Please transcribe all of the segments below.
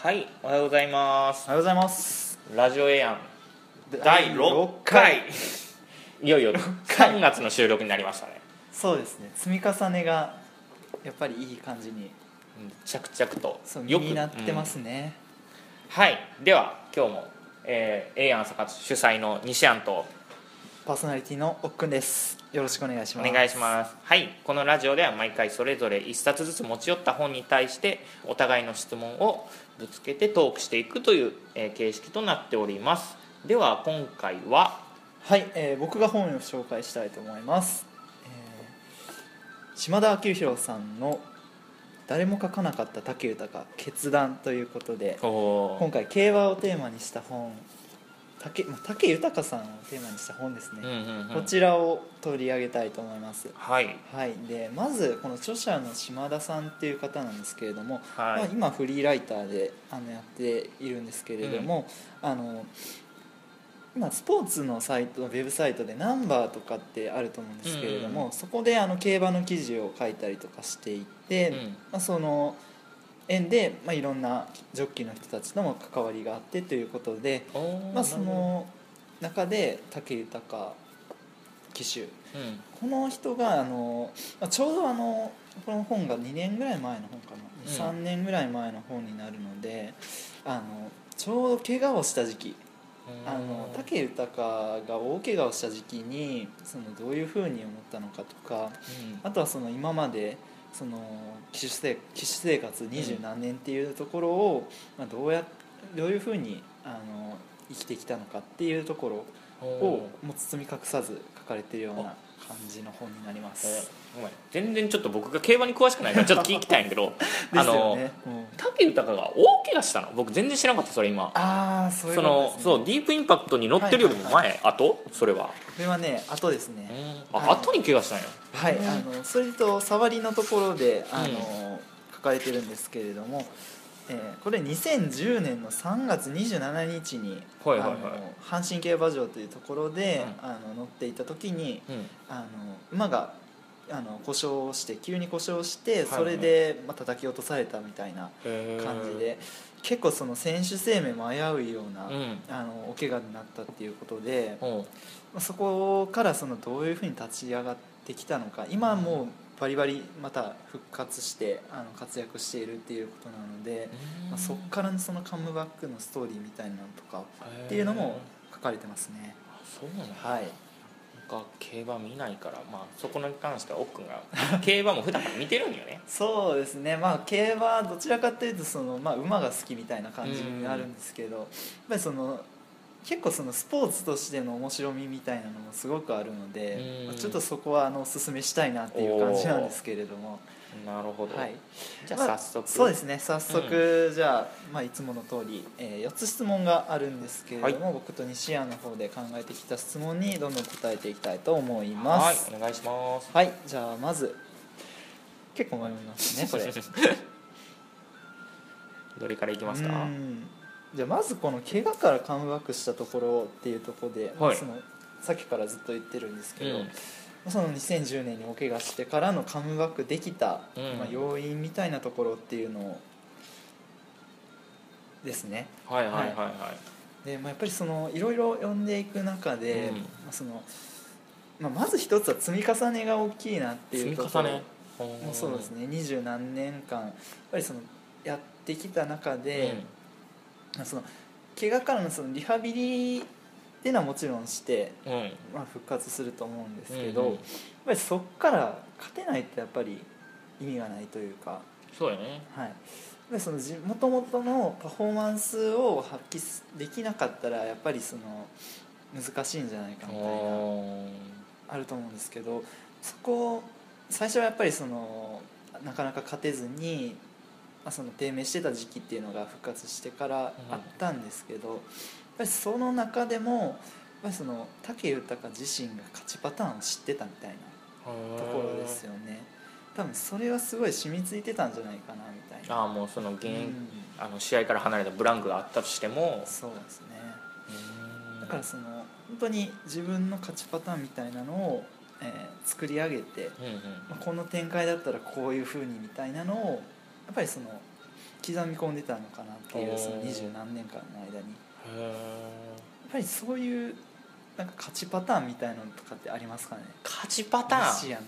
はい、おはようございます。 おはようございます。 ラジオエアン第6回いよいよ3月の収録になりましたね。 そうですね、積み重ねがやっぱりいい感じに着々とよくになってますね、 はい、では今日も、エアン朝活主催の西安とパーソナリティのおっくんです。よろしくお願いします。 お願いします。はい、このラジオでは毎回それぞれ1冊ずつ持ち寄った本に対してお互いの質問をぶつけてトークしていくという、形式となっております。では今回ははい、僕が本を紹介したいと思います、島田明宏さんの誰も書かなかった武豊決断ということで、今回競馬をテーマにした本、武豊さんをテーマにした本ですね、こちらを取り上げたいと思います。 はい、 はい、でまずこの著者の島田さんっていう方なんですけれども、 はい、 今フリーライターでやっているんですけれども、今スポーツのサイト、ウェブサイトでナンバーとかってあると思うんですけれども、そこで競馬の記事を書いたりとかしていて、その縁で、いろんなジョッキーの人たちとも関わりがあってということで、その中で武豊騎手、この人がちょうどこの本が2年ぐらい前の本かな、3年ぐらい前の本になるので、ちょうど怪我をした時期、武豊が大怪我をした時期にどういうふうに思ったのかとか、あとは今まで騎手生活20何年っていうところを、どういうふうに生きてきたのかっていうところをもう包み隠さず書かれているような感じの本になります。 全然ちょっと僕が競馬に詳しくないからちょっと聞きたいんだけどですよね、 武豊が大怪我したの僕全然知らなかった。それ今そういうことですね。 そうディープインパクトに乗ってるよりも前、後それはね後ですね。 後に怪我したんや。 はい、それと触りのところで書かれてるんですけれども、これ2010年の3月27日に、阪神競馬場というところで、乗っていた時に、馬が急に故障して、それで叩き落とされたみたいな感じで、結構選手生命も危ういような、お怪我になったっていうことで、そこからどういうふうに立ち上がってきたのか、今もうバリバリまた復活して活躍しているっていうことなので、そこからのカムバックのストーリーみたいなのとかっていうのも書かれてますね。 そうなんだ。 はい、 競馬見ないから、そこに関しては奥君が競馬も普段から見てるんよね。 そうですね、競馬どちらかというと馬が好きみたいな感じになるんですけど、やっぱり結構スポーツとしての面白みみたいなのもすごくあるので、ちょっとそこはおすすめしたいなっていう感じなんですけれども。 なるほど、 はい、 じゃあ早速、 そうですね、早速、じゃあ、いつもの通り、4つ質問があるんですけれども、僕と西谷の方で考えてきた質問にどんどん答えていきたいと思います。 はい、お願いします。 はい、じゃあまず結構迷いますねこれどれからいきますか？ じゃあまずこの怪我からカムバックしたところっていうところで、さっきからずっと言ってるんですけど、その2010年にお怪我してからのカムバックできた、要因みたいなところっていうのをですね。で、やっぱりいろいろ読んでいく中で、まず一つは積み重ねが大きいなっていうところもそうですね。20何年間やっぱりやってきた中で、怪我からのリハビリっていうのはもちろんして、復活すると思うんですけど、やっぱりそこから勝てないとやっぱり意味がないというか、 そうやね。 はい、もともとのパフォーマンスを発揮できなかったらやっぱり難しいんじゃないかみたいなあると思うんですけど、そこ最初はやっぱりなかなか勝てずに、低迷してた時期っていうのが復活してからあったんですけど、やっぱりその中でもやっぱり武豊自身が勝ちパターンを知ってたみたいなところですよね。多分それはすごい染みついてたんじゃないかなみたいな。 もう試合から離れたブランクがあったとしても。 そうですね。だから本当に自分の勝ちパターンみたいなのを、作り上げて、この展開だったらこういう風にみたいなのをやっぱり刻み込んでたのかなっていう、その20何年間の間に。やっぱりそういうなんか勝ちパターンみたいなのとかってありますかね。 勝ちパターン、 西やん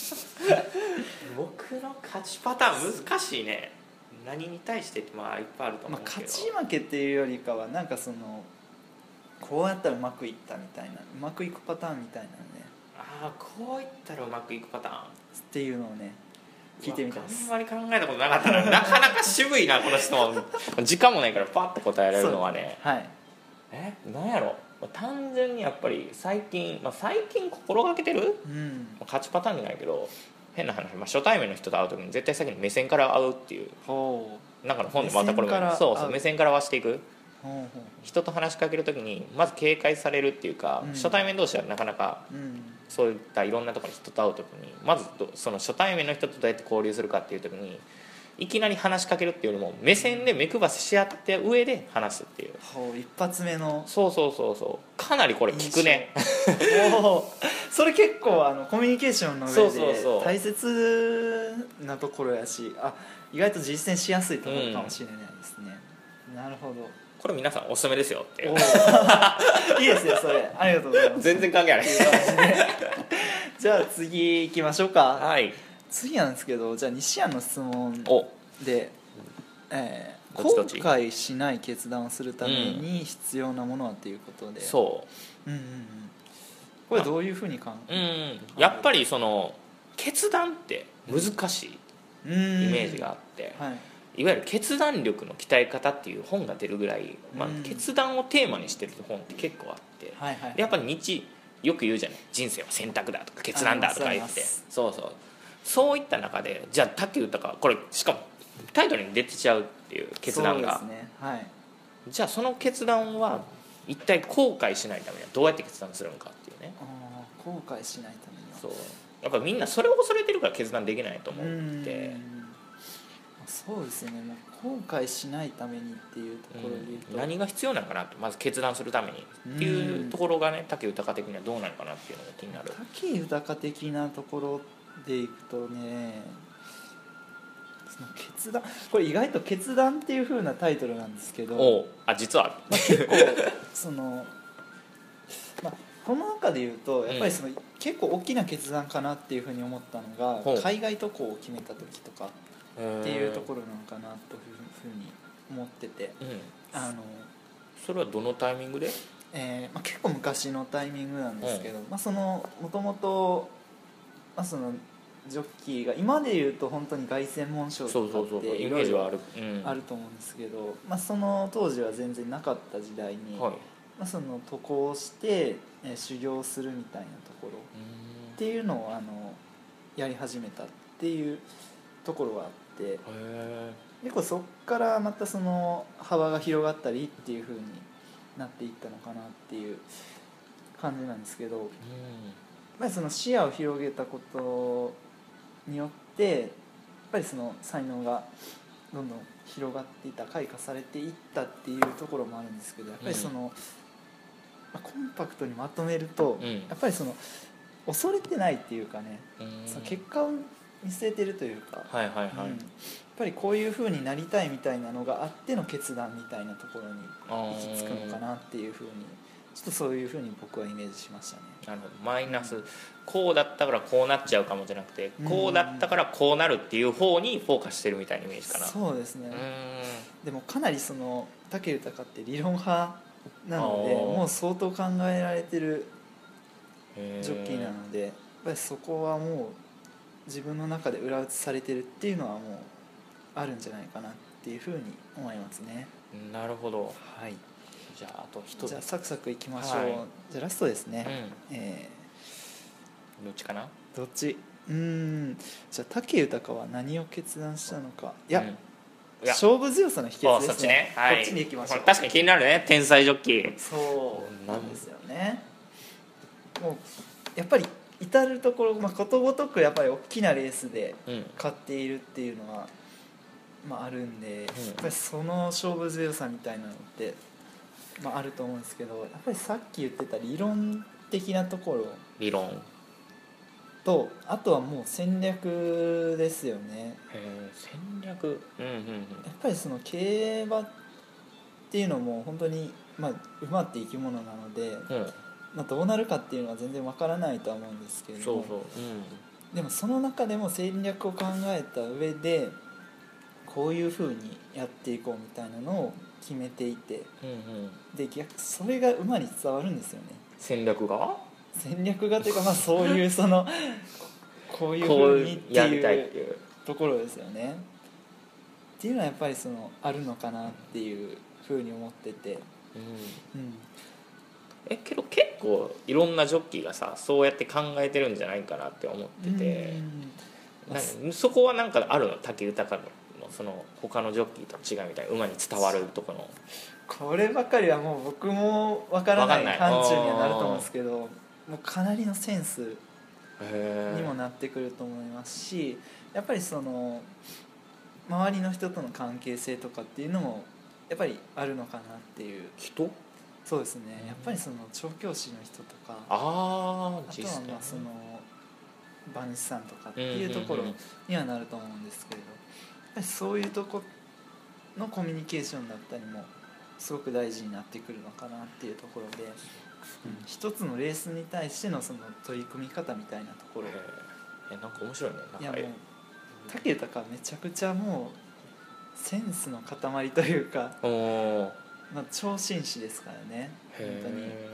僕の勝ちパターン難しいね。何に対してってまあいっぱいあると思うけど、 勝ち負けっていうよりかはなんかそのこうやったらうまくいったみたいな、うまくいくパターンみたいなのねああこういったらうまくいくパターンっていうのをね聞いてみたいです。 あんまり考えたことなかったななかなか渋いなこの質問時間もないからパッと答えられるのはね、 はい、 なんやろ、単純にやっぱり最近、最近心がけてる、勝ちパターンじゃないけど変な話、初対面の人と会う時に絶対先に目線から会うっていう、なんかの本でまたこれそう目線から合わせていく。人と話しかける時にまず警戒されるっていうか、初対面同士はなかなかそういったいろんなところに人と会う時にまずその初対面の人とどうやって交流するかっていう時にいきなり話しかけるっていうよりも目線で目配せし合って上で話すっていう、 一発目のそうかなりこれ効くねそれ結構コミュニケーションの上でそう大切なところやし、意外と実践しやすいところかもしれないですね、なるほど。 これ皆さんおすすめですよっていういいですねそれ、ありがとうございます。 全然関係ないじゃあ次行きましょうか。 はい、 次なんですけど、じゃあ西安の質問で、後悔しない決断をするために必要なものはということで、 そう、 これどういうふうにやっぱりその決断って難しいイメージがあって、いわゆる決断力の鍛え方っていう本が出るぐらい、決断をテーマにしてる本って結構あって、でやっぱりよく言うじゃない、人生は選択だとか決断だとか言って、そういった中でじゃあ武豊、これしかもタイトルに出てちゃうっていう決断が、じゃあその決断は一体後悔しないためにはどうやって決断するのかっていうね。 後悔しないためにはそうやっぱみんなそれを恐れてるから決断できないと思って、 そうですね、後悔しないためにっていうところで言うと、 何が必要なのかなと、まず決断するためにっていうところがね、武豊的にはどうなのかなっていうのが気になる。 武豊的なところでいくとね、その決断、これ意外と決断っていう風なタイトルなんですけど、 実は結構そのこの中で言うとやっぱりその、結構大きな決断かなっていう風に思ったのが、海外渡航を決めた時とかっていうところなのかなというふうに思ってて、 それはどのタイミングで？ 結構昔のタイミングなんですけど、そのもともとそのジョッキーが今で言うと本当に凱旋門賞とかってイメージはあると思うんですけど、その当時は全然なかった時代に、その渡航して修行するみたいなところっていうのをやり始めたっていうところがあって、結構そこからまたその幅が広がったりっていう風になっていったのかなっていう感じなんですけど、やっぱりその視野を広げたことによってやっぱりその才能がどんどん広がっていった開花されていったっていうところもあるんですけど、やっぱりその、コンパクトにまとめると、やっぱりその恐れてないっていうかね、その結果を見据えてるというか、やっぱりこういう風になりたいみたいなのがあっての決断みたいなところに行き着くのかなっていう風に、ちょっとそういう風に僕はイメージしましたね。 なるほど。マイナス、こうだったからこうなっちゃうかもじゃなくて、こうだったからこうなるっていう方にフォーカスしてるみたいなイメージかな。 そうですね。でもかなりその武豊って理論派なので、もう相当考えられてるジョッキーなので、やっぱりそこはもう自分の中で裏打ちされてるっていうのはもうあるんじゃないかなっていうふうに思いますね。 なるほど。 はい。 じゃああと一つ。 じゃあサクサクいきましょう。じゃあラストですね。 どっちかな？ どっち？じゃあ武豊は何を決断したのか。いや、勝負強さの秘訣ですね。こっちに行きましょう。 確かに気になるね、天才ジョッキー。 そうなんですよね。もうやっぱり至るところ、ことごとくやっぱり大きなレースで勝っているっていうのは、あるんで、やっぱりその勝負強さみたいなのって、あると思うんですけど、やっぱりさっき言ってた理論的なところ理論とあとはもう戦略ですよね。 戦略、うんうんうん、 やっぱりその競馬っていうのも本当に、馬って生き物なので、どうなるかっていうのは全然わからないとは思うんですけれども、でもその中でも戦略を考えた上でこういう風にやっていこうみたいなのを決めていて、でそれが馬に伝わるんですよね。 戦略がというか、そういうそのこういう風にっていうところですよね。っていうのはやっぱりそのあるのかなっていう風に思ってて、 けど結構いろんなジョッキーがさそうやって考えてるんじゃないかなって思ってて、そこはなんかあるの？武豊のその他のジョッキーと違いみたいな馬に伝わるところのこればかりはもう僕もわからない範疇にはなると思うんですけど、もうかなりのセンスにもなってくると思いますし、やっぱりその周りの人との関係性とかっていうのもやっぱりあるのかなっていう。 人？ そうですね、やっぱりその調教師の人とか、あとはその馬主さんとかっていうところにはなると思うんですけれど、やっぱりそういうとこのコミュニケーションだったりもすごく大事になってくるのかなっていうところで、一つのレースに対してのその取り組み方みたいなところ、 なんか面白いね。 いやもう武豊はめちゃくちゃもうセンスの塊というか、超紳士ですからね本当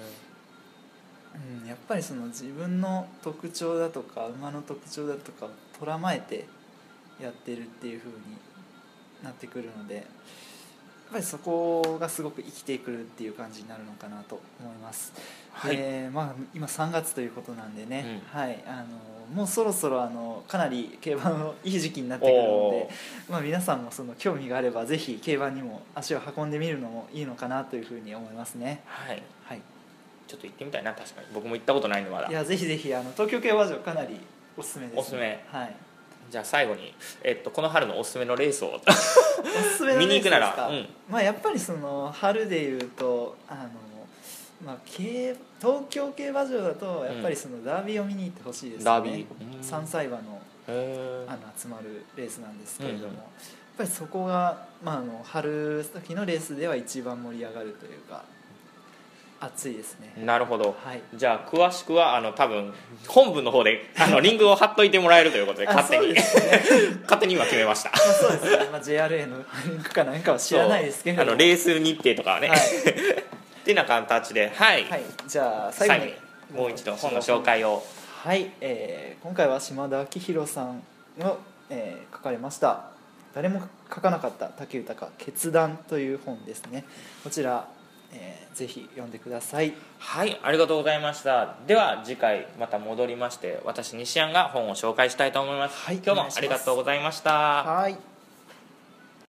に、やっぱりその自分の特徴だとか馬の特徴だとかを捉まえてやってるっていう風になってくるので、やっぱりそこがすごく生きてくるっていう感じになるのかなと思います。今3月ということなんでね、もうそろそろかなり競馬のいい時期になってくるので、皆さんもその興味があればぜひ競馬にも足を運んでみるのもいいのかなというふうに思いますね。 ちょっと行ってみたいな。確かに僕も行ったことないんでまだ。 いやぜひぜひ東京競馬場かなりおすすめです、ね、 おすすめ。じゃあ最後に、この春のおすすめのレースをおすすめのレースですか。見に行くなら、やっぱりその春でいうと東京競馬場だとやっぱりそのダービーを見に行ってほしいですね。 ダービー、 3歳馬の集まるレースなんですけれども、やっぱりそこが、春先のレースでは一番盛り上がるというか熱いですね。 なるほど、じゃあ詳しくは多分本文の方でリンクを貼っといてもらえるということで勝手に、勝手に今決めました。 そうですね、JRA のリンクか何かは知らないですけど、 レース日程とかはね、っていうような形で、 じゃあ最後にもう一度本の紹介を。 今回は島田明宏さんの、書かれました誰も書かなかった武豊決断という本ですね。こちら、ぜひ読んでください。 ありがとうございました。では次回また戻りまして私西安が本を紹介したいと思います。今日もありがとうございました。